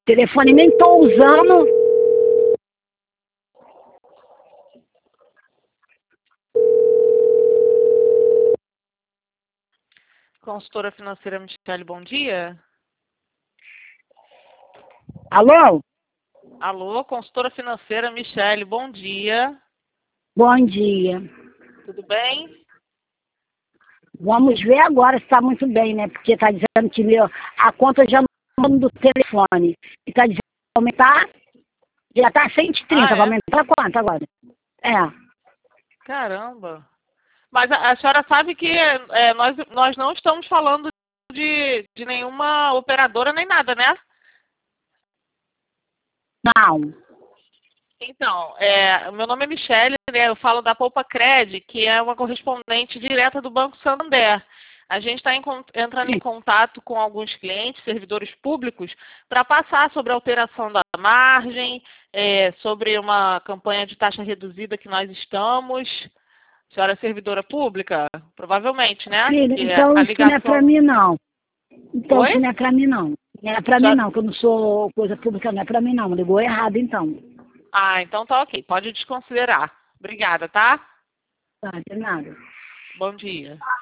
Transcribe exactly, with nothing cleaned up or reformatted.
telefone nem tô usando. Consultora financeira Michele, bom dia. Alô? Alô, consultora financeira Michele, bom dia. Bom dia. Tudo bem? Vamos ver agora se está muito bem, né? Porque está dizendo que meu, a conta já não do telefone. E está dizendo que vai aumentar, já está cento e trinta, Ah, vai é? aumentar quanto agora? É. Caramba. Mas a, a senhora sabe que é, nós, nós não estamos falando de, de nenhuma operadora nem nada, né? Não. Então, é, o meu nome é Michele, né? Eu falo da Poupa Cred, que é uma correspondente direta do Banco Santander. A gente está entrando em contato com alguns clientes, servidores públicos, para passar sobre a alteração da margem, é, sobre uma campanha de taxa reduzida que nós estamos. A senhora é servidora pública? Provavelmente, né? Filha, Que então a isso não é para ligação... mim, não. Então Oi? isso não é para mim, não. Não é para mim, Senhora- não, que eu não sou coisa pública, não é para mim, não. Ligou errado, então. Ah, então tá ok. Pode desconsiderar. Obrigada, tá? Tá, de nada. Bom dia.